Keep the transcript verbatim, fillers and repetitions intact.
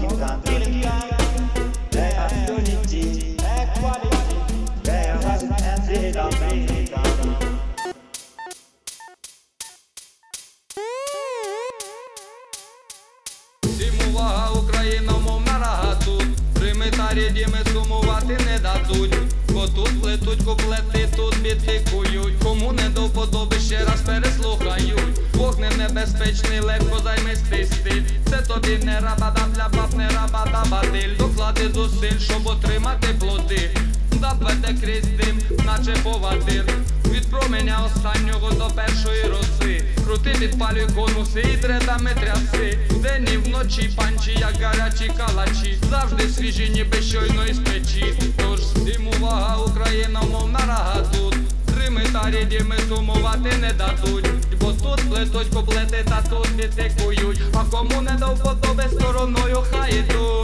Всім увага, Україна, мов на рогату, Рими та рідіми сумувати не дадуть, бо тут плетуть куплети, тут бітикують, кому не до вподоби ще раз переслухають. Вогнем небезпечний, легко займести стиль, це тобі не рабада, для баб не рабада бадиль. Доклади зусиль, щоб отримати плоди, запете крізь дим, наче повадир, від променя останнього до першої роси. Крути, підпалюй конуси і дредами тряси, вдень і вночі панчі, як гарячі калачі, завжди свіжі, ніби щойно із печі. Тож всім увага, Україна, мов на рогату, Рими та рідіми сумувати не дадуть, бо тут плетуть куплети та тут бітикують, а кому не до вподоби, стороною хай ідуть.